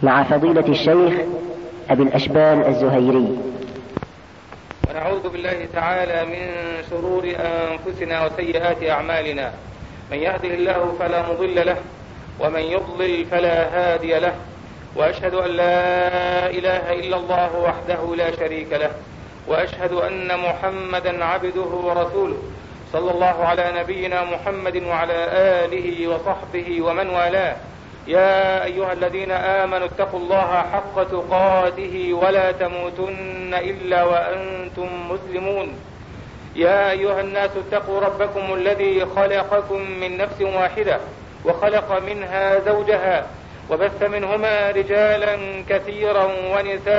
مع فضيلة الشيخ أبي الأشبال الزهيري. ونعوذ بالله تعالى من شرور أنفسنا وسيئات أعمالنا، من يهده الله فلا مضل له ومن يضلل فلا هادي له، وأشهد أن لا إله إلا الله وحده لا شريك له، وأشهد أن محمدا عبده ورسوله، صلى الله على نبينا محمد وعلى آله وصحبه ومن والاه. يا أيها الذين آمنوا اتقوا الله حق تقاته ولا تموتن إلا وأنتم مسلمون. يا أيها الناس اتقوا ربكم الذي خلقكم من نفس واحدة وخلق منها زوجها وبث منهما رجالا كثيرا ونساء،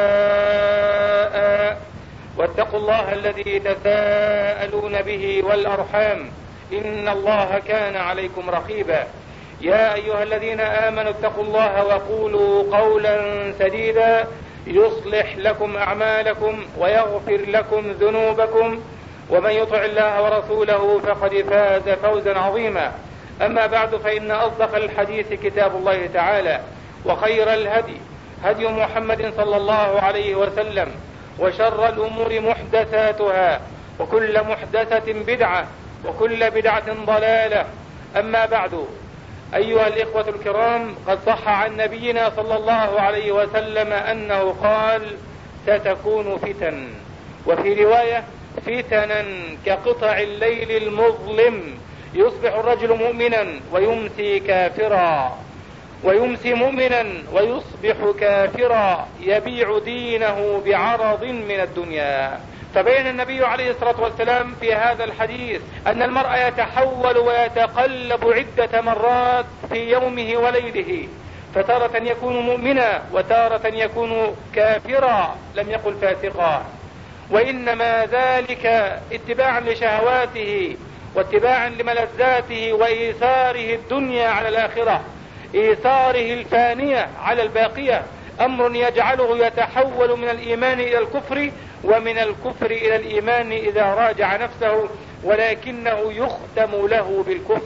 واتقوا الله الذي تساءلون به والأرحام إن الله كان عليكم رقيبا. يا أيها الذين آمنوا اتقوا الله وقولوا قولا سديدا يصلح لكم أعمالكم ويغفر لكم ذنوبكم، ومن يطع الله ورسوله فقد فاز فوزا عظيما. أما بعد، فإن أصدق الحديث كتاب الله تعالى، وخير الهدي هدي محمد صلى الله عليه وسلم، وشر الأمور محدثاتها، وكل محدثة بدعة، وكل بدعة ضلالة. أما بعد، أيها الإخوة الكرام، قد صح عن نبينا صلى الله عليه وسلم أنه قال: ستكون فتن، وفي رواية: فتنا كقطع الليل المظلم، يصبح الرجل مؤمنا ويمسي كافرا، ويمسي مؤمنا ويصبح كافرا، يبيع دينه بعرض من الدنيا. فبين النبي عليه الصلاة والسلام في هذا الحديث أن المرء يتحول ويتقلب عدة مرات في يومه وليله، فتارة يكون مؤمنا وتارة يكون كافرا، لم يقل فاسقا، وإنما ذلك اتباعا لشهواته واتباعا لملذاته وإيثاره الدنيا على الآخرة، إيثاره الفانية على الباقية، أمر يجعله يتحول من الإيمان إلى الكفر، ومن الكفر إلى الإيمان إذا راجع نفسه، ولكنه يختم له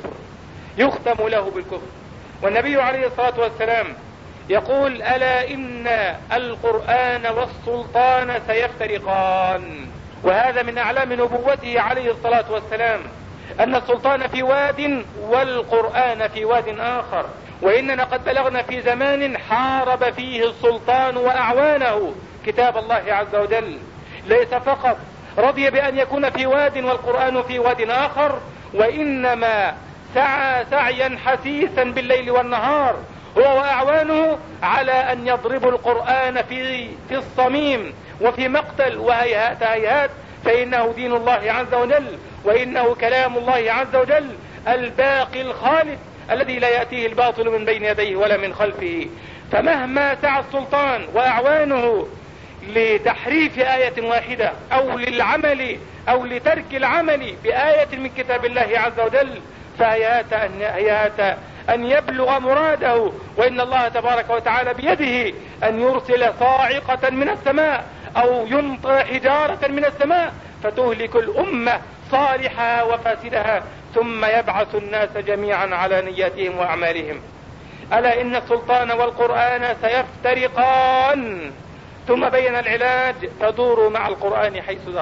بالكفر. والنبي عليه الصلاة والسلام يقول: ألا إن القرآن والسلطان سيفترقان. وهذا من أعلام نبوته عليه الصلاة والسلام، أن السلطان في واد والقرآن في واد آخر. وإننا قد بلغنا في زمان حارب فيه السلطان وأعوانه كتاب الله عز وجل، ليس فقط رضي بأن يكون في واد والقرآن في واد آخر، وإنما سعى سعيا حثيثا بالليل والنهار هو وأعوانه على أن يضربوا القرآن في الصميم وفي مقتل، وهيهات هيهات، فإنه دين الله عز وجل، وإنه كلام الله عز وجل الباقي الخالد الذي لا يأتيه الباطل من بين يديه ولا من خلفه. فمهما سعى السلطان وأعوانه لتحريف آية واحدة أو للعمل أو لترك العمل بآية من كتاب الله عز وجل، فهيهات أن يبلغ مراده. وإن الله تبارك وتعالى بيده أن يرسل صاعقة من السماء أو يمطر حجارة من السماء فتهلك الأمة صالحها وفاسدها، ثم يبعث الناس جميعا على نياتهم وأعمالهم. ألا إن السلطان والقرآن سيفترقان. ثم بين العلاج: فدوروا مع القرآن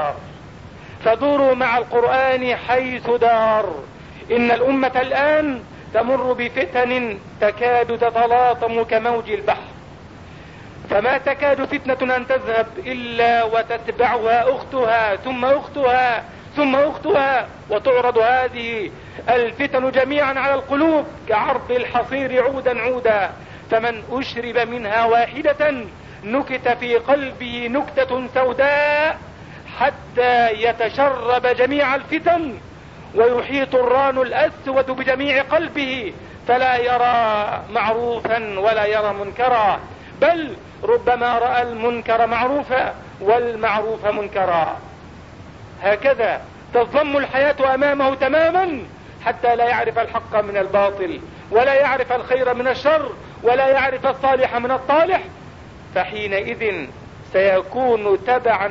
حيث دار. إن الأمة الآن تمر بفتن تكاد تتلاطم كموج البحر، فما تكاد فتنة أن تذهب إلا وتتبعها أختها ثم أختها ثم أختها، وتعرض هذه الفتن جميعا على القلوب كعرض الحصير عودا عودا، فمن أشرب منها واحدة نكت في قلبه نكتة سوداء حتى يتشرب جميع الفتن، ويحيط الران الأسود بجميع قلبه، فلا يرى معروفا ولا يرى منكرا، بل ربما رأى المنكر معروفا والمعروف منكرا. هكذا تظلم الحياة أمامه تماما حتى لا يعرف الحق من الباطل، ولا يعرف الخير من الشر، ولا يعرف الصالح من الطالح، فحينئذ سيكون تبعا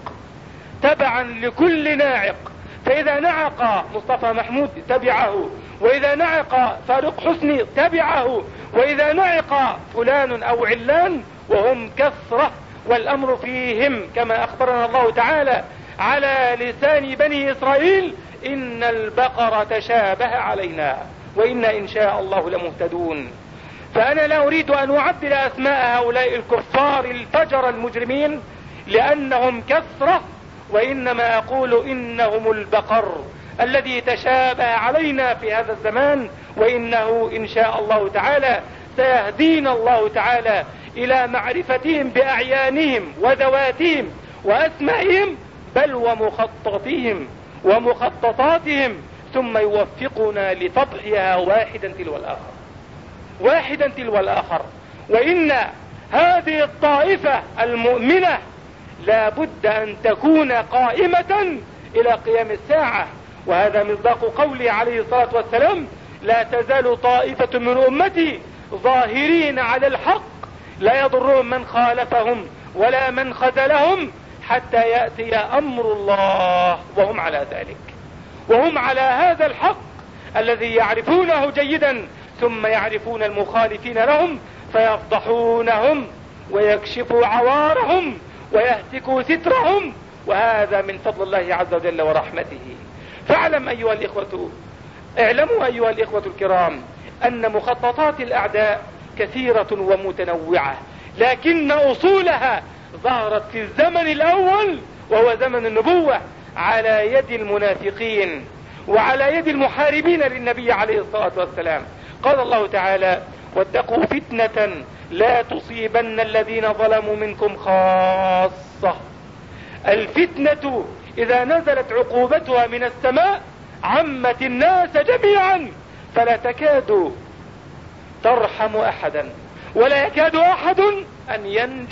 لكل ناعق. فإذا نعق مصطفى محمود تبعه، وإذا نعق فاروق حسني تبعه، وإذا نعق فلان أو علان، وهم كثرة والأمر فيهم كما أخبرنا الله تعالى على لسان بني إسرائيل: إن البقرة تشابه علينا وإنا إن شاء الله لمهتدون. فأنا لا أريد أن أعدل أسماء هؤلاء الكفار الفجر المجرمين لأنهم كثرة، وإنما أقول إنهم البقر الذي تشابه علينا في هذا الزمان، وإنه إن شاء الله تعالى سيهدينا الله تعالى إلى معرفتهم بأعيانهم وذواتهم وأسمائهم، بل ومخططهم ومخططاتهم، ثم يوفقنا لتضحيها واحدا تلو الآخر، واحدا تلو الآخر. وإن هذه الطائفة المؤمنة لا بد أن تكون قائمة إلى قيام الساعة، وهذا مصداق قوله عليه الصلاة والسلام: لا تزال طائفة من أمتي ظاهرين على الحق لا يضرهم من خالفهم ولا من خذلهم حتى يأتي أمر الله وهم على ذلك، وهم على هذا الحق الذي يعرفونه جيدا، ثم يعرفون المخالفين لهم فيفضحونهم ويكشفوا عوارهم ويهتكوا سترهم، وهذا من فضل الله عز وجل ورحمته. فاعلم أيها الإخوة، اعلموا أيها الإخوة الكرام أن مخططات الأعداء كثيرة ومتنوعة، لكن أصولها ظهرت في الزمن الأول وهو زمن النبوة على يد المنافقين وعلى يد المحاربين للنبي عليه الصلاة والسلام. قال الله تعالى: واتقوا فتنة لا تصيبن الذين ظلموا منكم خاصة. الفتنة إذا نزلت عقوبتها من السماء عمت الناس جميعا، فلا تكاد ترحم أحدا ولا يكاد أحد أن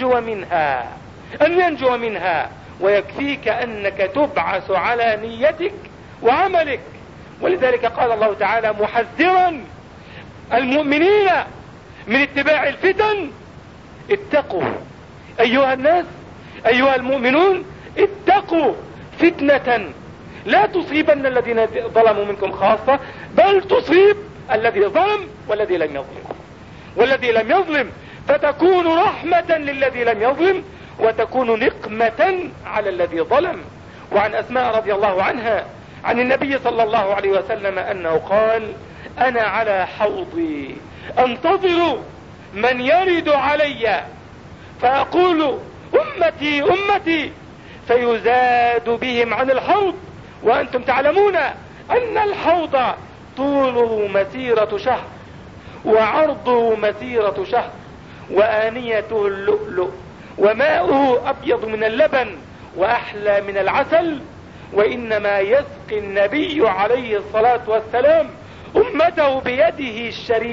ينجو منها، ويكفيك أنك تبعث على نيتك وعملك. ولذلك قال الله تعالى محذرا المؤمنين من اتباع الفتن: اتقوا أيها الناس، أيها المؤمنون، اتقوا فتنة لا تصيبن الذين ظلموا منكم خاصة، بل تصيب الذي ظلم والذي لم يظلم، فتكون رحمة للذي لم يظلم وتكون نقمة على الذي ظلم. وعن أسماء رضي الله عنها عن النبي صلى الله عليه وسلم أنه قال: أنا على حوضي أنتظر من يرد علي فأقول أمتي أمتي، فيزاد بهم عن الحوض، وأنتم تعلمون أن الحوض طوله مسيرة شهر وعرضه مسيرة شهر، وآنيته اللؤلؤ، وماؤه أبيض من اللبن وأحلى من العسل. وإنما يسقي النبي عليه الصلاة والسلام أمته بيده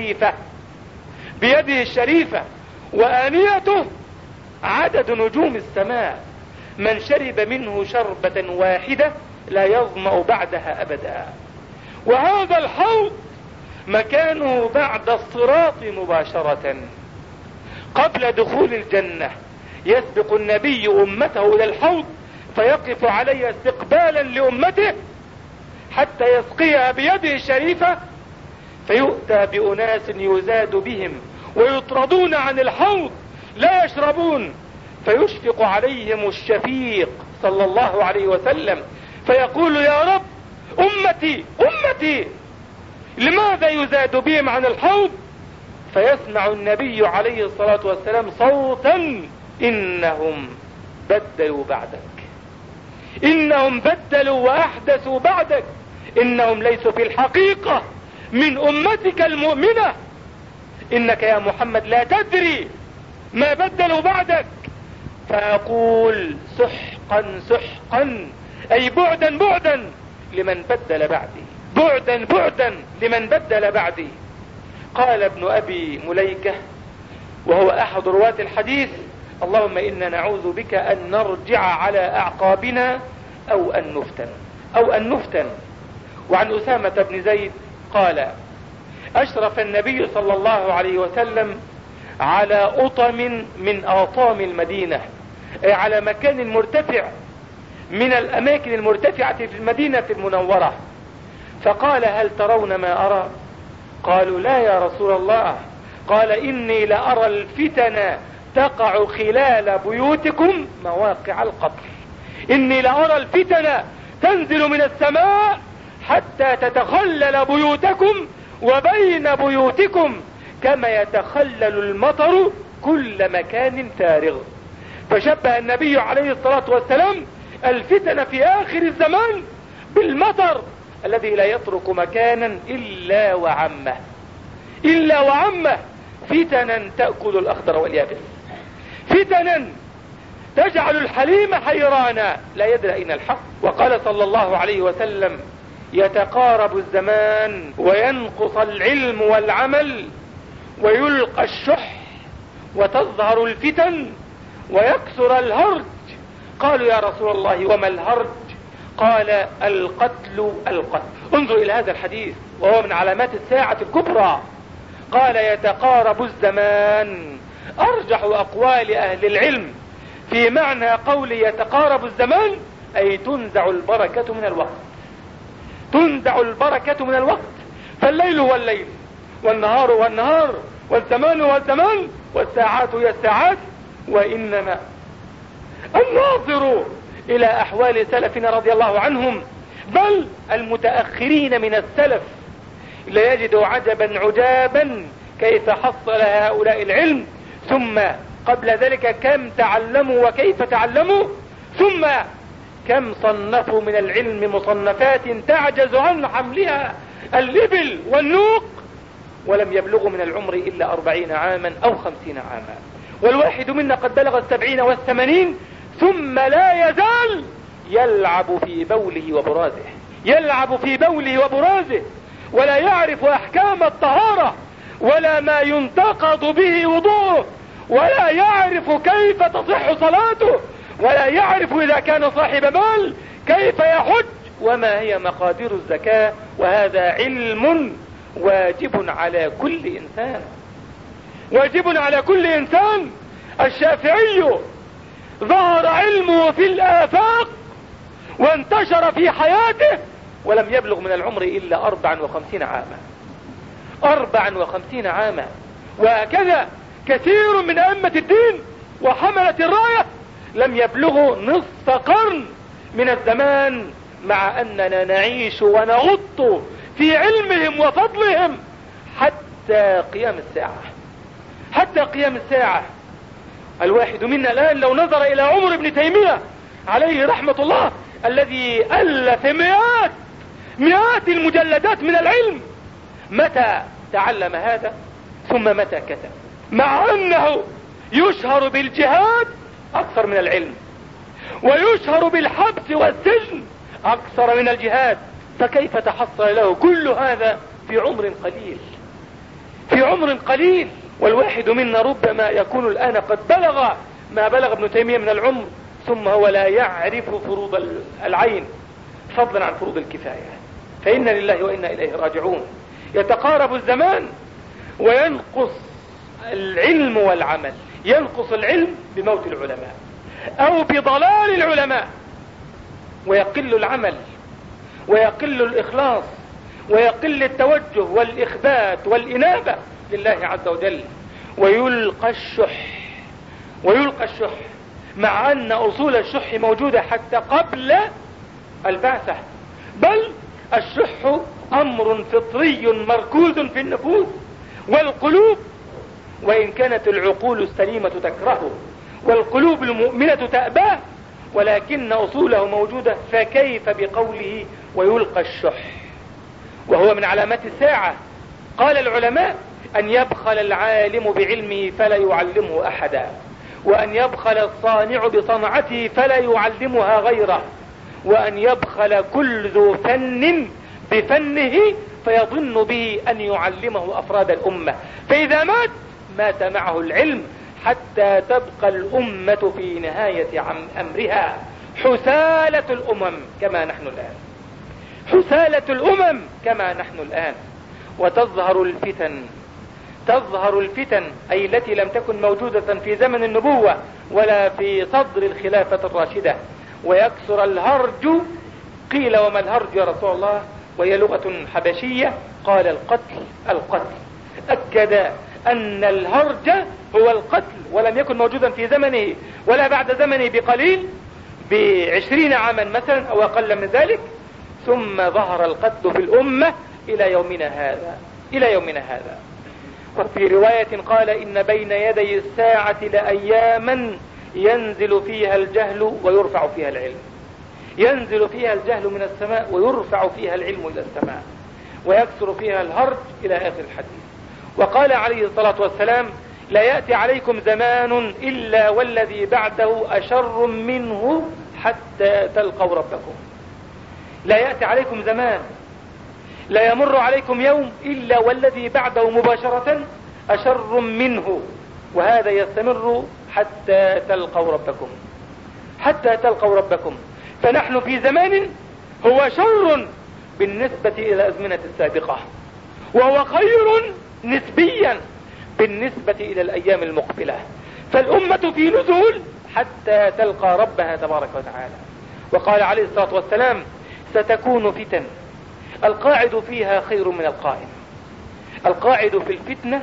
الشريفة، وآنيته عدد نجوم السماء، من شرب منه شربة واحدة لا يظمأ بعدها أبدا. وهذا الحوض مكانه بعد الصراط مباشرة قبل دخول الجنة. يسبق النبي أمته إلى الحوض فيقف عليه استقبالا لأمته حتى يسقيها بيده الشريفة، فيؤتى بأناس يزاد بهم ويطردون عن الحوض لا يشربون، فيشفق عليهم الشفيق صلى الله عليه وسلم فيقول: يا رب أمتي أمتي، لماذا يزاد بهم عن الحوض؟ فيسمع النبي عليه الصلاة والسلام صوتا: إنهم بدلوا بعدك، إنهم بدلوا وأحدثوا بعدك، إنهم ليسوا في الحقيقة من أمتك المؤمنة، إنك يا محمد لا تدري ما بدلوا بعدك. فأقول: سحقا سحقا، أي بعدا بعدا لمن بدل بعدي، بعدا بعدا لمن بدل بعدي. قال ابن أبي مليكة وهو أحد رواة الحديث: اللهم إنا نعوذ بك أن نرجع على أعقابنا أو أن نفتن. وعن أسامة بن زيد قال: أشرف النبي صلى الله عليه وسلم على أطم من أطام المدينة، أي على مكان مرتفع من الأماكن المرتفعة في المدينة المنورة، فقال هل ترون ما أرى؟ قالوا لا يا رسول الله. قال إني لأرى الفتن تقع خلال بيوتكم مواقع القطر. إني لأرى الفتن تنزل من السماء حتى تتخلل بيوتكم وبين بيوتكم كما يتخلل المطر كل مكان فارغ. فشبه النبي عليه الصلاة والسلام الفتن في آخر الزمان بالمطر الذي لا يترك مكانا إلا وعمه فتنا تأكل الأخضر واليابس، فتنا تجعل الحليم حيرانا لا يدري أين الحق. وقال صلى الله عليه وسلم يتقارب الزمان وينقص العلم والعمل ويلقى الشح وتظهر الفتن ويكثر الهرج. قالوا يا رسول الله وما الهرج؟ قال القتل. انظر إلى هذا الحديث وهو من علامات الساعة الكبرى. قال يتقارب الزمان. أرجح أقوال أهل العلم في معنى قول يتقارب الزمان أي تنزع البركة من الوقت. تنزع البركة من الوقت، فالليل هو الليل والنهار هو النهار والزمان هو الزمان والساعات هي الساعات. وإنما الناظر إلى أحوال سلفنا رضي الله عنهم بل المتأخرين من السلف لا يجد عجبا عجابا كيف حصل هؤلاء العلم، ثم قبل ذلك كم تعلموا وكيف تعلموا، ثم كم صنفوا من العلم مصنفات تعجز عن حملها الإبل والنوق، ولم يبلغوا من العمر إلا 40 عاما أو 50 عاما. والواحد منا قد بلغ 70 و80 ثم لا يزال يلعب في بوله وبرازه، يلعب في بوله وبرازه، ولا يعرف أحكام الطهارة ولا ما ينتقض به وضوءه، ولا يعرف كيف تصح صلاته، ولا يعرف إذا كان صاحب مال كيف يحج وما هي مقادير الزكاة. وهذا علم واجب على كل إنسان، واجب على كل إنسان. الشافعي ظهر علمه في الآفاق وانتشر في حياته ولم يبلغ من العمر إلا 54 عاما، 54 عاما. وهكذا كثير من أئمة الدين وحملة الراية لم يبلغوا نصف قرن من الزمان، مع أننا نعيش ونغط في علمهم وفضلهم حتى قيام الساعة، حتى قيام الساعة. الواحد منا الآن لو نظر إلى عمر ابن تيمية عليه رحمة الله الذي ألف مئات المجلدات من العلم، متى تعلم هذا ثم متى كتب؟ مع أنه يشهر بالجهاد أكثر من العلم، ويشهر بالحبس والسجن أكثر من الجهاد، فكيف تحصل له كل هذا في عمر قليل؟ في عمر قليل. والواحد منا ربما يكون الآن قد بلغ ما بلغ ابن تيمية من العمر ثم هو لا يعرف فروض العين فضلا عن فروض الكفاية. فإنا لله وإنا إليه راجعون. يتقارب الزمان وينقص العلم والعمل. ينقص العلم بموت العلماء أو بضلال العلماء، ويقل العمل ويقل الإخلاص ويقل التوجه والإخبات والإنابة لله عز وجل، ويلقى الشح مع أن أصول الشح موجودة حتى قبل البعثة، بل الشح أمر فطري مركوز في النفوس والقلوب، وإن كانت العقول السليمة تكرهه والقلوب المؤمنة تأباه، ولكن أصوله موجودة. فكيف بقوله ويلقى الشح؟ وهو من علامات الساعة. قال العلماء أن يبخل العالم بعلمه فلا يعلمه أحدا، وأن يبخل الصانع بصنعته فلا يعلمها غيره، وأن يبخل كل ذو فن بفنه فيظن به أن يعلمه أفراد الأمة، فإذا مات معه العلم حتى تبقى الأمة في نهاية أمرها حسالة الأمم كما نحن الآن، حسالة الأمم كما نحن الآن. وتظهر الفتن أي التي لم تكن موجودة في زمن النبوة ولا في صدر الخلافة الراشدة، ويكثر الهرج. قيل وما الهرج يا رسول الله؟ وهي لغة حبشية، قال القتل القتل، أكد أن الهرج هو القتل، ولم يكن موجودا في زمنه ولا بعد زمنه بقليل، ب20 عاما مثلا أو أقل من ذلك، ثم ظهر القتل في الأمة إلى يومنا هذا. وفي رواية قال إن بين يدي الساعة لأياما ينزل فيها الجهل ويرفع فيها العلم، ينزل فيها الجهل من السماء ويرفع فيها العلم إلى السماء، ويكثر فيها الهرج إلى آخر الحديث. وقال عليه الصلاة والسلام: لا يأتي عليكم زمان إلا والذي بعده أشر منه حتى تلقوا ربكم. لا يأتي عليكم زمان، لا يمر عليكم يوم إلا والذي بعده مباشرة أشر منه، وهذا يستمر حتى تلقوا ربكم، حتى تلقوا ربكم. فنحن في زمان هو شر بالنسبة إلى الأزمنة السابقة، وهو خير نسبيا بالنسبة إلى الأيام المقبلة. فالأمة في نزول حتى تلقى ربها تبارك وتعالى. وقال عليه الصلاة والسلام: ستكون فتن القاعد فيها خير من القائم. القاعد في الفتنة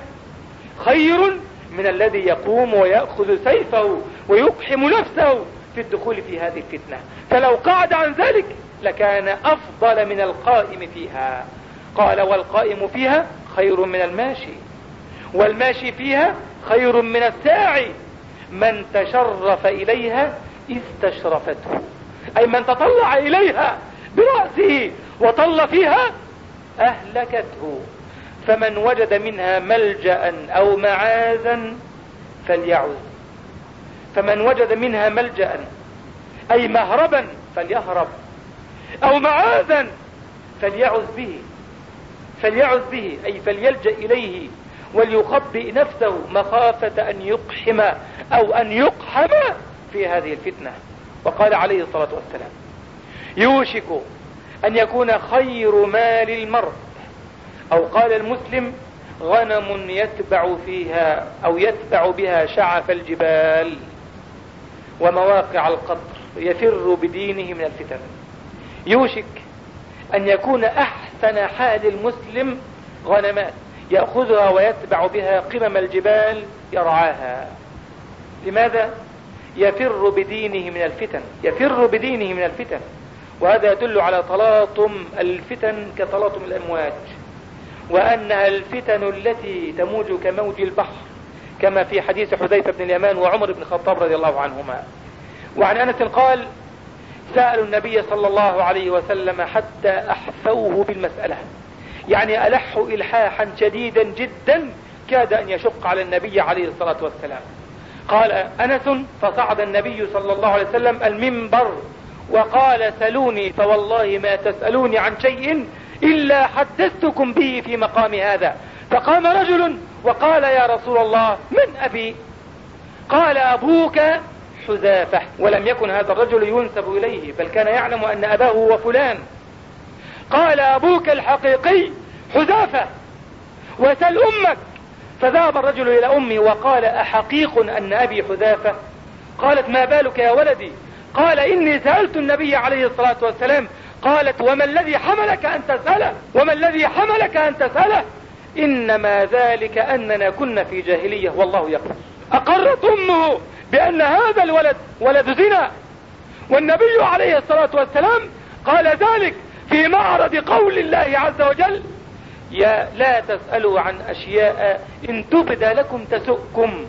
خير من الذي يقوم ويأخذ سيفه ويقحم نفسه في الدخول في هذه الفتنة، فلو قعد عن ذلك لكان أفضل من القائم فيها. قال: والقائم فيها خير من الماشي، والماشي فيها خير من الساعي. من تشرف إليها استشرفته، أي من تطلع إليها برأسه وطل فيها أهلكته. فمن وجد منها ملجأ أو معاذا فليعذ، فمن وجد منها ملجأ أي مهربا فليهرب، أو معاذا فليعذ به، فليعذ به أي فليلجأ إليه وليخبئ نفسه مخافة أن يقحم أو أن يقحم في هذه الفتنة. وقال عليه الصلاة والسلام: يوشك أن يكون خير مال المرء، أو قال المسلم: غنم يتبع فيها أو يتبع بها شعف الجبال ومواقع القطر يفر بدينه من الفتن. يوشك أن يكون أحسن حال المسلم غنمات يأخذها ويتبع بها قمم الجبال يرعاها. لماذا؟ يفر بدينه من الفتن، يفر بدينه من الفتن. وهذا يدل على تلاطم الفتن كتلاطم الأمواج، وأنها الفتن التي تموج كموج البحر، كما في حديث حذيفة بن اليمان وعمر بن الخطاب رضي الله عنهما. وعن أنس قال: سألوا النبي صلى الله عليه وسلم حتى أحفوه بالمسألة، يعني ألحوا إلحاحا شديدا جدا كاد أن يشق على النبي عليه الصلاة والسلام. قال أنس: فصعد النبي صلى الله عليه وسلم المنبر وقال: سلوني فوالله ما تسألوني عن شيء إلا حدثتكم به في مقام هذا. فقام رجل وقال: يا رسول الله، من أبي؟ قال: أبوك حذافة. ولم يكن هذا الرجل ينسب إليه، بل كان يعلم أن أباه هو فلان. قال: أبوك الحقيقي حذافة، وسل أمك. فذهب الرجل إلى أمه وقال: أحقيق أن أبي حذافة؟ قالت: ما بالك يا ولدي؟ قال: إني سألت النبي عليه الصلاة والسلام. قالت: وما الذي حملك أن تسأله؟ وما الذي حملك أن تسأله؟ إنما ذلك أننا كنا في جاهلية والله يقول. أقرت أمه بأن هذا الولد ولد زنا، والنبي عليه الصلاة والسلام قال ذلك في معرض قول الله عز وجل: يا لا تسألوا عن أشياء إن تبد لكم تسؤكم.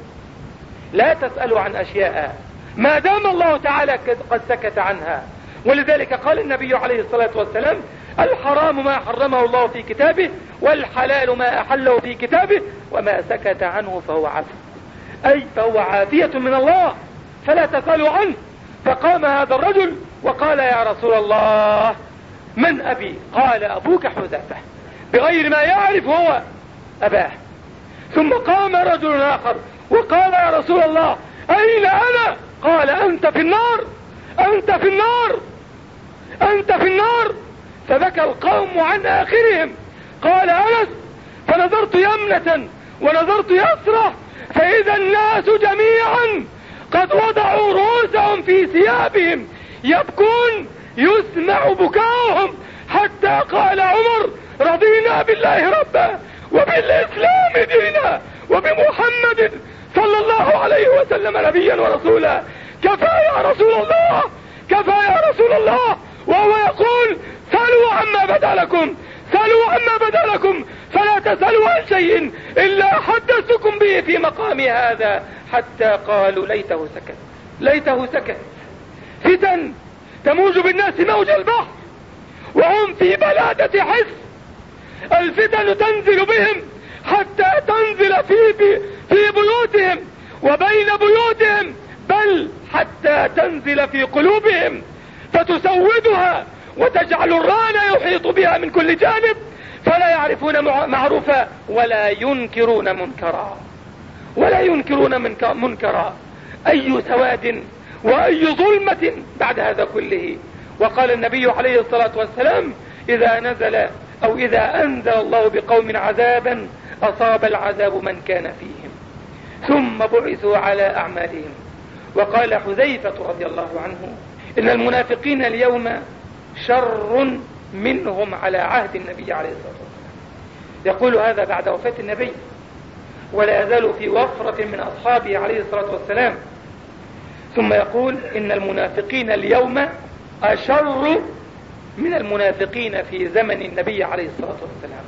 لا تسألوا عن أشياء ما دام الله تعالى قد سكت عنها. ولذلك قال النبي عليه الصلاة والسلام: الحرام ما حرمه الله في كتابه، والحلال ما أحله في كتابه، وما سكت عنه فهو عفو، أي فهو عافية من الله، فلا تسألوا عنه. فقام هذا الرجل وقال: يا رسول الله، من أبي؟ قال: أبوك حذافة، بغير ما يعرف هو أباه. ثم قام رجل آخر وقال: يا رسول الله، أين أنا؟ قال: أنت في النار، أنت في النار، أنت في النار. فبكى القوم عن آخرهم. قال أنس: فنظرت يمنة ونظرت يسرة، فإذا الناس جميعا قد وضعوا رؤوسهم في ثيابهم يبكون، يسمع بكاؤهم حتى حتى قال عمر رضينا بالله ربا وبالإسلام دينا وبمحمد صلى الله عليه وسلم نبيا ورسولا. كفى يا رسول الله، كفى يا رسول الله. وهو يقول سألوا عما بدا لكم، سألوا عما بدا لكم، فلا تسألوا عن شيء إلا حدثتكم به في مقام هذا. حتى قالوا ليته سكت، ليته سكت. فتن تموج بالناس موج البحر وهم في بلادة حس. الفتن تنزل بهم حتى تنزل في بيوتهم وبين بيوتهم، بل حتى تنزل في قلوبهم فتسودها وتجعل الران يحيط بها من كل جانب، فلا يعرفون معروفا ولا ينكرون منكرا، ولا ينكرون منكرا. أي سواد وأي ظلمة بعد هذا كله. وقال النبي عليه الصلاة والسلام إذا نزل أو إذا أنزل الله بقوم عذابا أصاب العذاب من كان فيهم ثم بعثوا على أعمالهم. وقال حذيفة رضي الله عنه إن المنافقين اليوم شر منهم على عهد النبي عليه الصلاة والسلام. يقول هذا بعد وفاة النبي، ولا يزال في وفرة من أصحابه عليه الصلاة والسلام. ثم يقول إن المنافقين اليوم أشر من المنافقين في زمن النبي عليه الصلاة والسلام،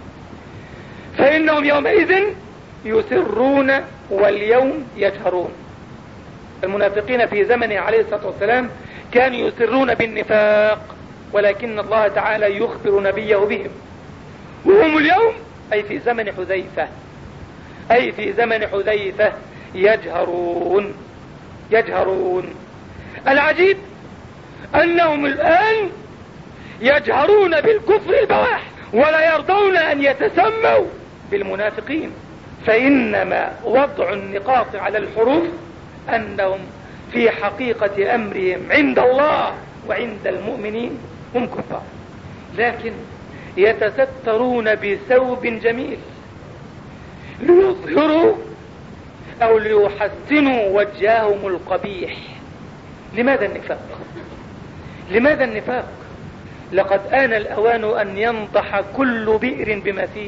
فإنهم يومئذ يسرون واليوم يجهرون. المنافقين في زمنه عليه الصلاة والسلام كانوا يسرون بالنفاق، ولكن الله تعالى يخبر نبيه بهم. وهم اليوم أي في زمن حذيفة، أي في زمن حذيفة يجهرون، يجهرون. العجيب أنهم الآن يجهرون بالكفر البواح ولا يرضون أن يتسموا بالمنافقين. فإنما وضع النقاط على الحروف أنهم في حقيقة أمرهم عند الله وعند المؤمنين هم كفار، لكن يتسترون بثوب جميل ليظهروا أو ليحسنوا وجههم القبيح. لماذا النفاق؟ لماذا النفاق؟ لقد آن الأوان أن ينضح كل بئر بما فيه،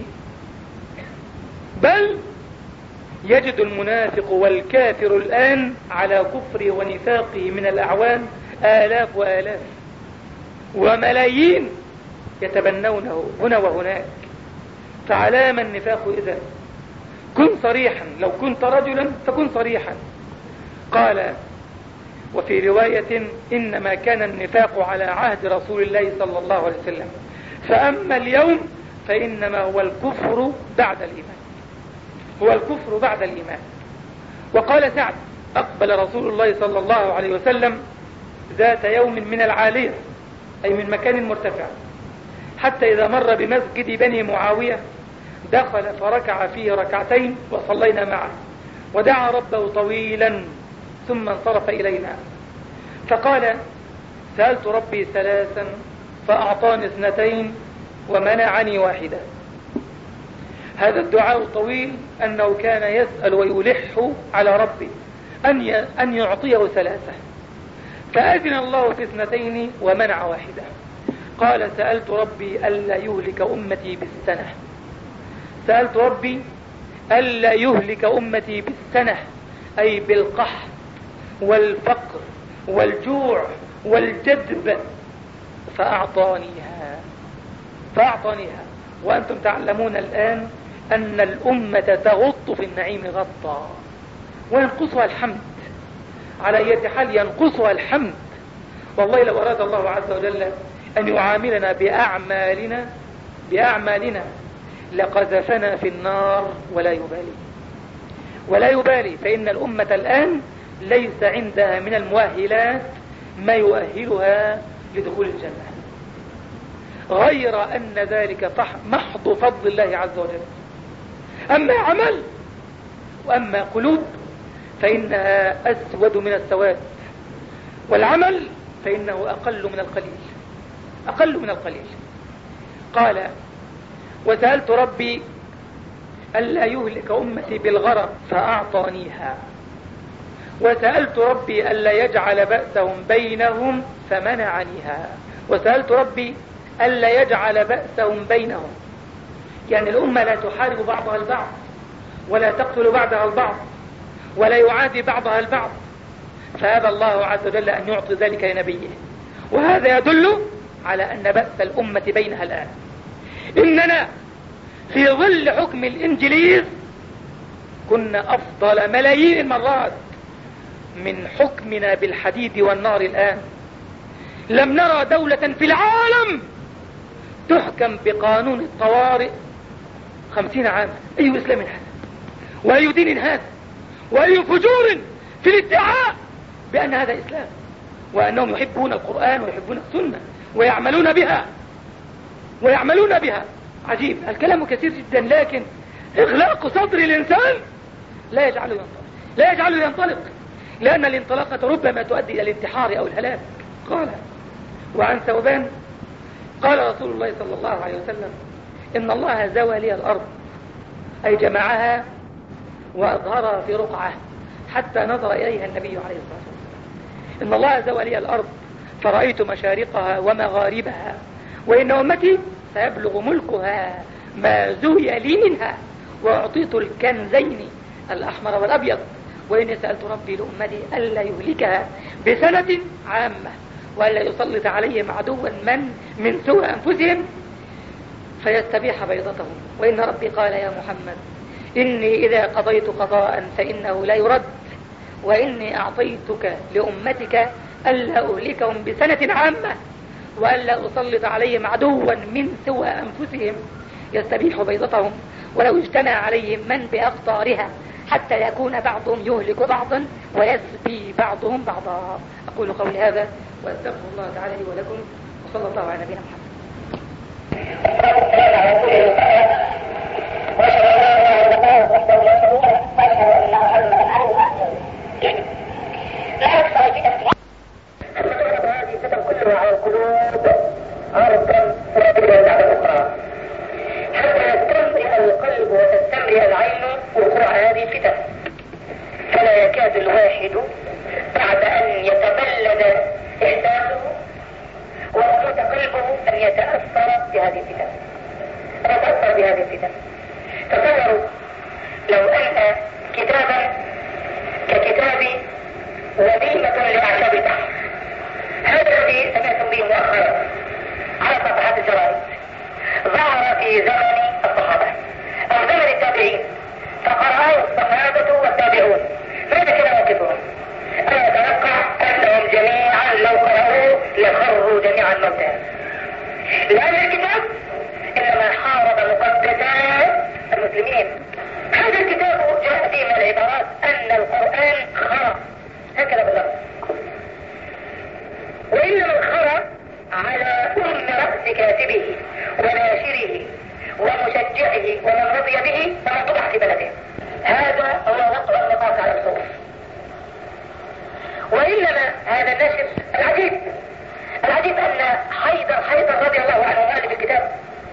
بل يجد المنافق والكافر الآن على كفره ونفاقه من الأعوان آلاف وآلاف وملايين يتبنونه هنا وهناك. فعلام النفاق إذن؟ كن صريحا، لو كنت رجلا فكن صريحا. قال وفي رواية إنما كان النفاق على عهد رسول الله صلى الله عليه وسلم، فأما اليوم فإنما هو الكفر بعد الإيمان، هو الكفر بعد الإيمان. وقال سعد أقبل رسول الله صلى الله عليه وسلم ذات يوم من العالية أي من مكان مرتفع، حتى إذا مر بمسجد بني معاوية دخل فركع فيه ركعتين وصلينا معه، ودعا ربه طويلا ثم انصرف إلينا فقال سألت ربي ثلاثا فأعطاني اثنتين ومنعني واحدة. هذا الدعاء الطويل أنه كان يسأل ويلح على ربي أن يعطيه ثلاثة، فأذن الله في اثنتين ومنع واحدة. قال سألت ربي ألا يهلك أمتي بالسنة، سألت ربي ألا يهلك أمتي بالسنة أي بالقحط والفقر والجوع والجدب، فأعطانيها، فأعطانيها. وأنتم تعلمون الآن أن الأمة تغط في النعيم غطا وينقصها الحمد، على أي حال ينقصها الحمد. والله لو أراد الله عز وجل أن يعاملنا بأعمالنا لقذفنا في النار ولا يبالي. فإن الأمة الآن ليس عندها من المؤهلات ما يؤهلها لدخول الجنة، غير أن ذلك محض فضل الله عز وجل. أما عمل وأما قلوب فإنها أسود من السواد، والعمل فإنه أقل من القليل، أقل من القليل. قال وسألت ربي ألا يهلك أمتي بالغرق فأعطانيها، وسألت ربي ألا يجعل بأسهم بينهم فمنعنيها، وسألت ربي ألا يجعل بأسهم بينهم، يعني الأمة لا تحارب بعضها البعض، ولا تقتل بعضها البعض، ولا يعادي بعضها البعض، فأبى الله عز وجل أن يعطي ذلك لنبيه. وهذا يدل على أن بأس الأمة بينها الآن. إننا في ظل حكم الإنجليز كنا أفضل ملايين المرات من حكمنا بالحديد والنار الآن. لم نرى دولة في العالم تحكم بقانون الطوارئ 50 عاما. أي إسلام هذا؟ وأي دين هذا؟ وأي فجور في الادعاء بأن هذا إسلام، وأنهم يحبون القرآن ويحبون السنة ويعملون بها. عجيب، الكلام كثير جدا، لكن إغلاق صدر الإنسان لا يجعله ينطلق، لأن الانطلاقة ربما تؤدي إلى الانتحار أو الهلاك. قال: وعن ثوبان قال رسول الله صلى الله عليه وسلم: إن الله زوى لي الأرض، أي جمعها وأظهرها في رقعة حتى نظر إليها النبي عليه الصلاة والسلام. إن الله زوى لي الأرض فرأيت مشارقها ومغاربها، وإن أمتي سيبلغ ملكها ما زوي لي منها، وأعطيت الكنزين الأحمر والأبيض، وإني سألت ربي لأمتي ألا يهلكها بسنة عامة، وألا يسلط عليهم عدوا من سوء أنفسهم فيستبيح بيضتهم. وإن ربي قال: يا محمد إني إذا قضيت قضاء فإنه لا يرد، وإني أعطيتك لأمتك ألا أهلكهم بسنة عامة، وألا أسلط عليهم عدوا من سوء أنفسهم يستبيح بيضتهم، ولو اجتمع عليهم من بأقطارها حتى يكون بعضهم يهلك بعضا ويسبي بعضهم بعضا. أقول قولي هذا وأستغفر الله تعالى لي ولكم، وصلى الله على نبينا محمد. كلها على القلوب عرضا رابطا بعد الأخرى، حتى يستمرئ القلب وتستمرئ العين وقوع هذه الفتن، فلا يكاد الواحد بعد أن يتبلد إحساسه ويموت قلبه أن يتأثر بهذه الفتن. تصوروا لو أن كتابا ككتاب وليمة لأعشاب البحر، هذا الذي سمعتم به مؤخرا على صفحات الجرائد، ظهر في زمن الصحابة أو زمن التابعين، فقرأه الصحابة والتابعون، ماذا كان موقفهم؟ أنا أتوقع أنهم جميعا لو قرأوه لخروا جميعا موتى، لأن الكتاب إنما حارب مقدسات المسلمين. هذا الكتاب جاء فيه من العبارات أن القرآن خرى، هكذا باللفظ، وإنما الخرى على رأس كاتبه وناشره ومشجعه ومن رضي به فمن طبع في بلده. هذا هو وضع النقاط على الصوف. وإنما هذا النشر العجيب أن حيدر رضي الله عنه مؤلف الكتاب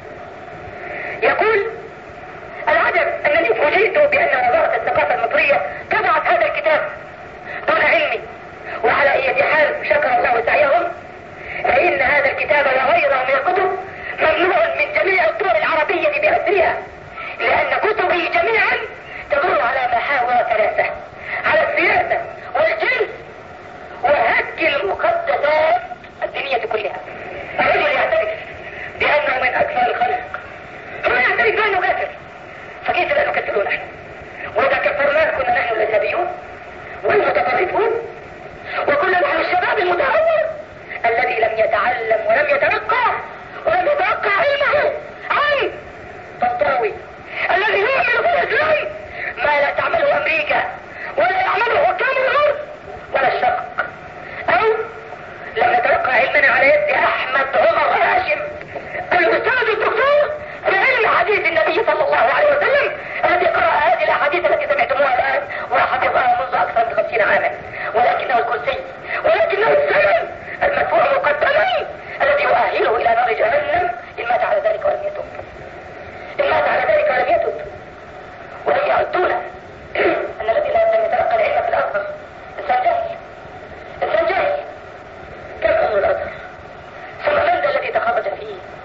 يقول: العجب أنني فوجئت بأن وزارة الثقافة المصرية طبعت هذا الكتاب دون علمي، وعلى أي حال شكر الله سعيهم، فإن هذا الكتاب وغيره من الكتب ممنوع من جميع الدول العربية بأسرها، لأن كتبه جميعا تدور على محاور ثلاثة: على السياسة والجنس وهتك المقدسات الدينية كلها. الرجل يعترف بأنه من أكثر الخلق، هو يعترف بأنه كافر، فكيف لا نكفره نحن؟ وإذا كفرناه كنا نحن الإرهابيون والمتطرفون، وكنا نحن الشباب المتهور الذي لم يتعلم ولم يتلقى علمه عن طنطاوي الذي يؤمن بالإسلام ما لا تعمله أمريكا ولا يعمله حكام الغرب ولا الشرق، أو لم نتلقى علمنا على يد أحمد عمر هاشم الأستاذ الدكتور في علم حديث النبي صلى الله عليه وسلم، الذي قرأ هذه الأحاديث التي سمعتموها الآن وحفظها منذ أكثر من 50 عاما، ولكنه الكرسي، ولكنه السلم المدفوع مقدما الذي يؤهله إلى نار جهنم إن مات على ذلك ولم يتب، ولن يعدون أن الذي لم يتلقى العلم في الأزهر السنجاهي كم أمر الأزهر، ثم من ذا الذي تخرج فيه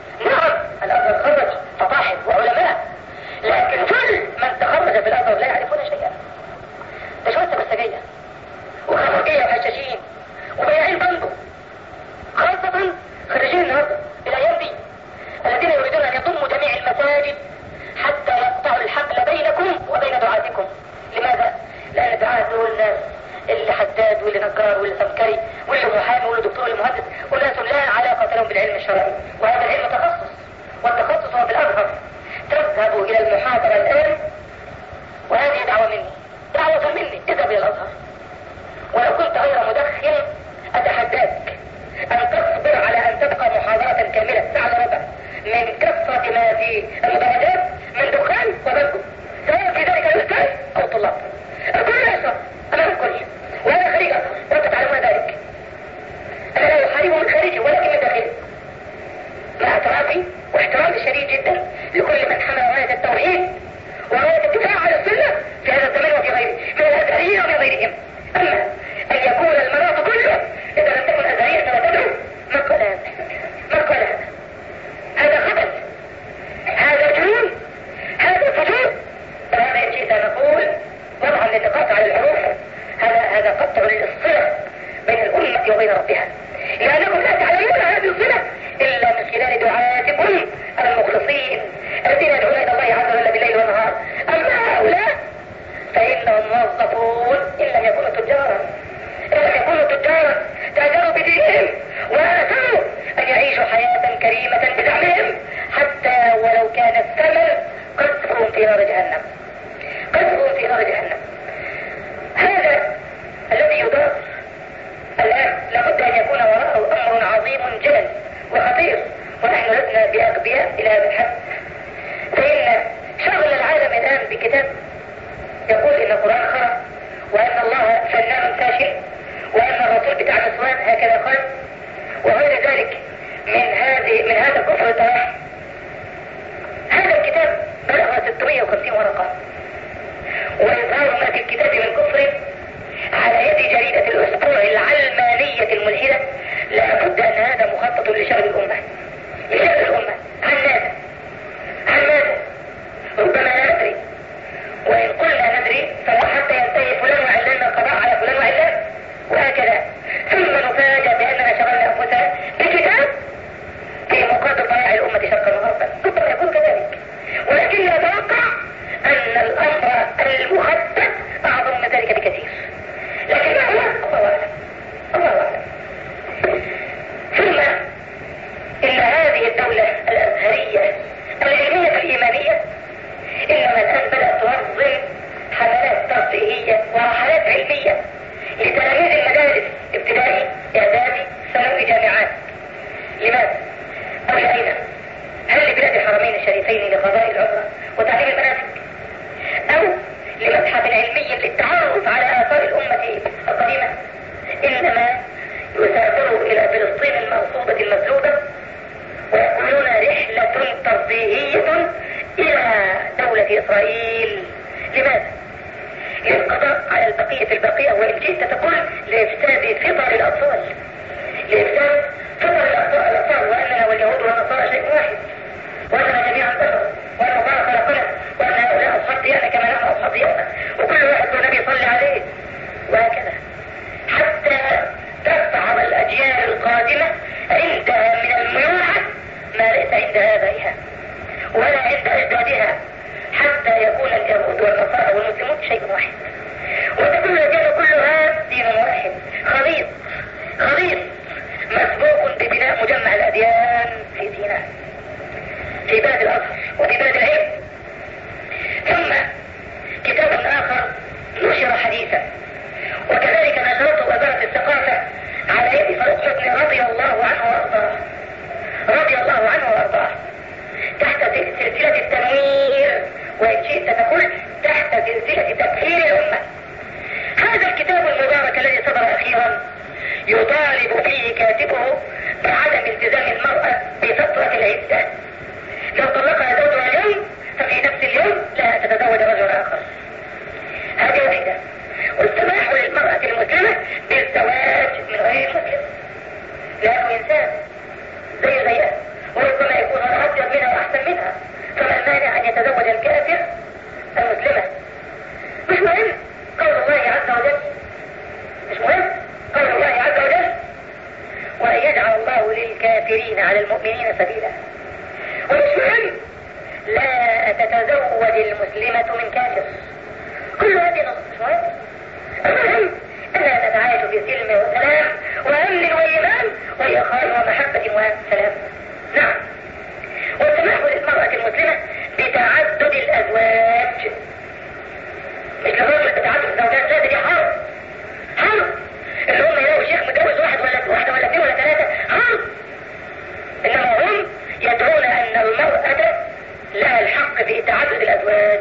واحد دول ناس اللي حداد واللي نجار واللي سمكري واللي محامي واللي دكتور واللي مهندس، وناس لا علاقة لهم بالعلم الشرعي، وهذا العلم تخصص، والتخصص هو في الأزهر. تذهب إلى المحاضرة الآن، وهذه دعوة مني اذهب إلى الأزهر، ولو كنت غير مدخن أتحداك أن تصبر على أن تبقى محاضرة كاملة ساعة ربع من كثرة ما في المدرجات من دخان وبلغم، سواء في ذلك الأستاذ أو الطلاب. الكل يشرب أمام الكل، وأنا خريج أزهر وأنت تعلمون ذلك. أنا لا أحارب من خارجي ولكن من داخلي، مع اعترافي واحترامي الشديد جدا لكل من حمل راية التوحيد وراية الدفاع على السنة في هذا الزمان وفي غيره من الأزهريين ومن غيرهم. أما أن يكون المرض كله إذا لم تكن أزهرية فلا تدعو، ما قال هذا؟ هذا خبث، هذا جنون، هذا فجور. طالما إن شئت نقول وضعا للنقاط على الحروف، هذا قطع للصلة بين الأمة وبين ربها، لأنكم لا تعلمون هذه الصلة إلا من خلال دعاتكم المخلصين الذين يدعون إلى الله عز وجل بالليل والنهار. أما هؤلاء فإنهم موظفون إن لم يكونوا تجارا، تاجروا بدينهم وآثروا أن يعيشوا حياة كريمة بزعمهم، حتى ولو كان الثمن قذفهم في نار جهنم. هذا الذي يدار الآن لابد أن يكون وراءه أمر عظيم جدا وخطير، ونحن لسنا بأغبياء إلى هذا الحد. فإن شغل العالم الآن بكتاب يقول إن القرآن خرق، وأن الله فنان فاشل، وأن الرسول بتاع نسوان هكذا قال، وغير ذلك من هذا الكفر الطواح. هذا الكتاب بلغ 650 ورقة، وإظهار ما في الكتاب من كفر على يد جريدة الأسبوع العلمانية الملحدة لا بد أن هذا مخطط لشغل الأمة عن ماذا؟ ربما لا ندري، وإن قلنا ندري فهو حتى ينتهي فلان وعلان القضاء على فلان وعلان وهكذا، ثم نفاجأ بأننا شغلنا أنفسنا بكتاب في مقابل ضياع الأمة شرقا وغربا. ربما يكون كذلك، ولكن نتوقع أن الأمر المخطط أعظم من ذلك بكثير، لكن الله أعلم. ثم إن هذه الدولة الأزهرية العلمية الإيمانية إنما الآن بدأت تنظم حملات ترفيهية ورحلات علمية لتلاميذ المدارس ابتدائي، إعدادي، ثانوي، جامعات. لماذا؟ أو لأين؟ هل لبلاد الحرمين الشريفين لقضاء العمرة وتعليم المناسك، أو لمتحف علمي للتعرف على آثار الأمة القديمة؟ إنما يسافروا إلى فلسطين المغصوبة المسلوبة ويقولون رحلة ترفيهية إلى دولة إسرائيل. لماذا؟ للقضاء على البقية الباقية، وإن جئت تقول لإفساد فطر الأطفال، وأننا واليهود والنصارى شيء واحد، وأننا جميعا بشر، وأن الله خلقنا، وأن هؤلاء أصحاب ديانة كما نحن أصحاب ديانة، وكل واحد والنبي صلى عليه، وهكذا حتى تستعر الأجيال القادمة عندها من الميوعة ما ليس عند آبائها ولا عند أجدادها، حتى يكون اليهود والنصارى والمسلمون شيء واحد، وتكون الأجيال كلها دين واحد خليط مسبوق ببناء مجمع الأديان في سيناء، في بلد الأزهر وفي بلد العلم. ثم كتاب آخر نشر حديثا، وكذلك نشرته وزارة الثقافة على يد فاروق حسني رضي الله عنه وأرضاه تحت سلسلة التنوير، وإن شئت تقول تحت سلسلة تكفير الأمة. هذا الكتاب المبارك الذي صدر أخيرا يطالب فيه كاتبه بعدم التزام المرأة بفترة العدة. لو طلقها زوجها اليوم ففي نفس اليوم لا تتزوج رجل آخر. هذه واحدة. والسماح للمرأة المسلمة بالزواج من غير مسلم، لأنه إنسان زيها، وربما يكون أطيب منها وأحسن منها، فما المانع أن يتزوج الكافر المسلمة؟ مش مهم قول الله عز وجل، وأن يجعل الله للكافرين على المؤمنين سبيلا. ومش مهم لا تتزوج المسلمة من كافر، كل هذه نص مش مهم. وإخاء ومحبة وسلام. نعم، والسماح للمرأة المسلمة بتعدد الأزواج، مش للرجل بتعدد الزوجات، لا، دي حرب اللي هم يلاقوا شيخ متجوز واحد ولا اثنين ولا ثلاثة، حرب. إنما هم يدعون أن المرأة لها الحق في تعدد الأزواج.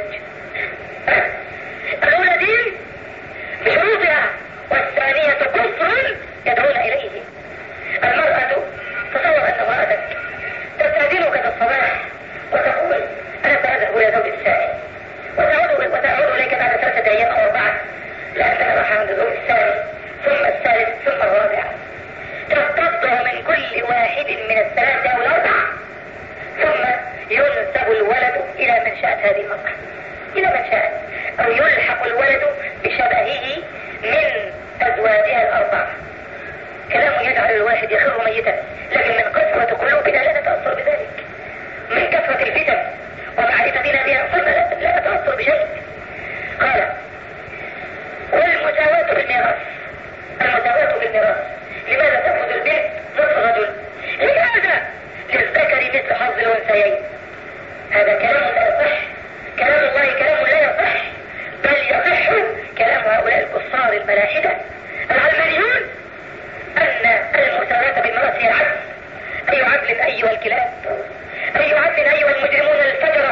الأولى دين بشروطها، والثانية كفر يدعون إليه. المرأة، تصور أن امرأتك تستأذنك في الصباح وتقول أنا سأذهب إلى زوج الثاني، وتعود إليك بعد 3 أيام أو 4، لأنها راح عند الزوج الثاني ثم الثالث ثم الرابع، تستطيع من كل واحد من ال3 أو ال4، ثم ينسب الولد إلى من شاءت هذه المرأة، إلى من شاءت، أو يلحق الولد بشبهه من أزواجها ال4. كلام يجعل الواحد يخر ميتا، لكن من قسوة قلوبنا لا نتأثر بذلك، من كثرة الفتن ومعرفتنا بها صرنا لا نتأثر بشيء. قال والمساواة بالميراث، المساواة بالميراث، لماذا تأخذ البنت نصف الرجل؟ لماذا للذكر مثل حظ الأنثيين؟ هذا كلام لا يصح، كلام الله كلام لا يصح، بل يصح كلام هؤلاء الكفار الملاحدة العلمانيون أن المساواة بالميراث هي العدل. أي عدل أيها الكلاب، أي عدل أيها المجرمون الفجرة،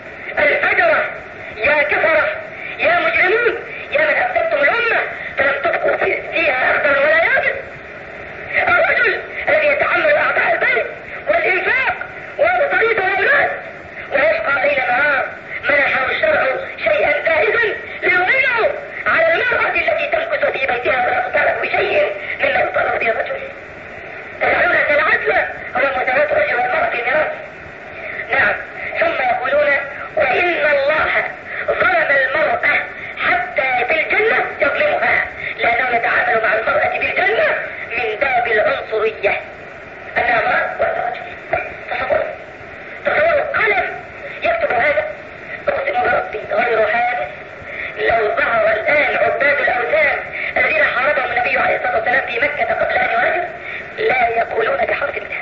يا كفرة، يا مجرمون، يا من أفسدتم الأمة فلم تبقوا فيها أخضر ولا يابس. الرجل الذي يتحمل أعضاء البيت والإنفاق وطريق الأولاد ويشقى ليل نهار، منحه الشرع شيئا زائدا ليعينه على المرأة التي تمكث في بيتها ولا تطالب بشيء مما يطالب به الرجل. تجعلون أن العدل هو مساواة الرجل والمرأة في الميراث. نعم، ثم يقولون وإن الله ظلم المرأة حتى بالجنة يظلمها، لأنه يتعامل مع المرأة بالجنة من باب العنصرية، أنها امرأة وأنها رجل. تصوروا قلم يكتب هذا، أقسم بربي غير حادث. لو ظهر الآن عباد الأوثان الذين حاربهم النبي عليه الصلاة والسلام في مكة قبل أن يهاجر لا يقولون بحرف منها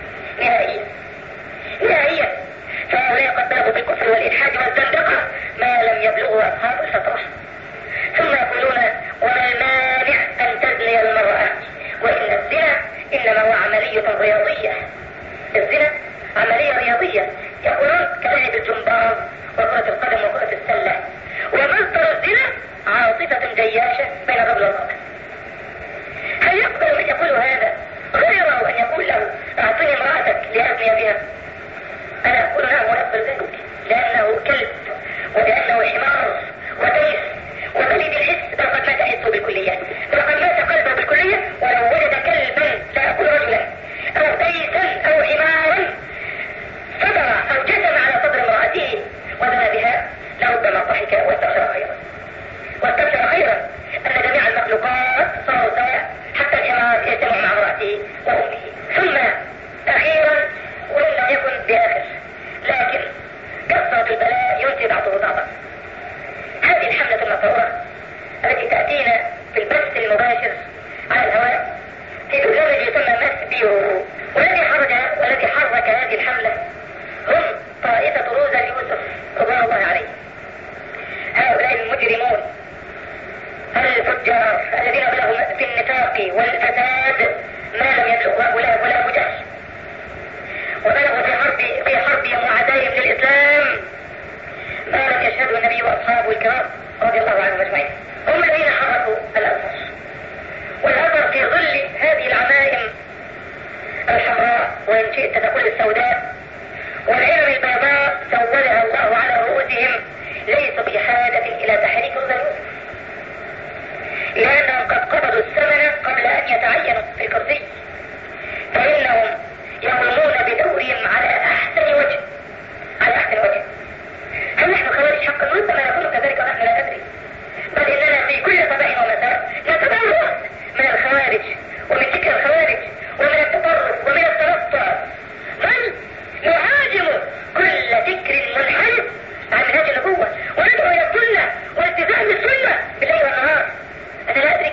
نهائيا، فهؤلاء قد بلغوا بالكفر والإلحاد والزندقة ما لم يبلغوا أصحاب الفترة. ثم يقولون وما المانع أن تزني المرأة، وإن الزنا إنما هو عملية رياضية. الزنا عملية رياضية، يقولون كلاعب الجمباز وكرة القدم وكرة السلة، ومصدر الزنا عاصفة جياشة بين الرجل والمرأة. هل يقبل من يقول هذا غيره أن يقول له أعطني امرأتك لأزني بها؟ أنا أقول نعم ويقبل ذلك، لأنه كلب ولأنه حمار وديس وبليد الحس، بل قد مات حسه بالكلية، بل قد مات قلبه بالكلية. ولو وجد كلبا لا يقول رجلا أو ديسا أو حمارا صدر أو جسم على صدر امرأته وزنى بها لربما ضحك واستبشر خيرا أن جميع المخلوقات صاروا سواء، حتى الحمار يجتمع مع امرأته وأمه. ثم أخيرا وإن لم يكن بآخر، لكن كثرة البلاء ينتج بعضه بعضا. هذه الحملة المطورة التي تأتينا في البث المباشر على الهواء في برنامج يسمى ماس بيرو، والذي حرك هذه الحملة هم طائفة روزا يوسف رضوان الله عليه. هؤلاء المجرمون الفجار الذين بلغوا في النفاق والفساد ما لم يبلغ هؤلاء ولا أبو جهل، وبلغوا في حربهم وعدائهم للإسلام ما لم يشهده النبي وأصحابه الكرام رضي الله عنهم أجمعين. هم الذين حركوا الأزهر، والأزهر في ظل هذه العمائم الحمراء وإن شئت تقول السوداء والعلم البيضاء سولها الله على رؤوسهم ليسوا بحاجة إلى تحريك الزيوف، لأنهم قد قبضوا الثمن قبل أن يتعينوا في الكرسي، فإنهم يقومون بدورهم على أحسن وجه. هل نحن خوارج حقا؟ ربما نكون كذلك ونحن لا ندري، بل إننا في كل صباح ومساء نتبرأ من الخوارج ومن ذكر الخوارج ومن التطرف ومن التنطع، بل نهاجم كل فكر منحرف عن منهج النبوة وندعو إلى السنة والتزام السنة بالليل والنهار. أنا لا أدري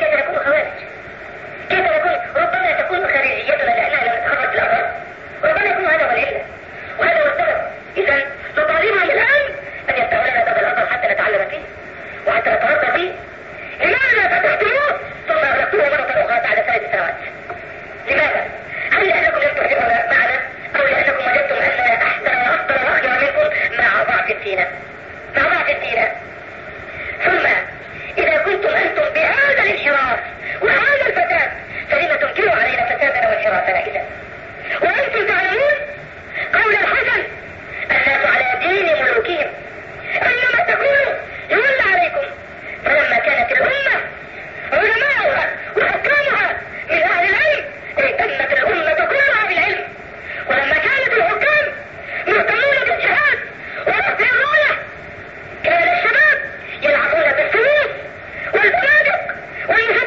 وإن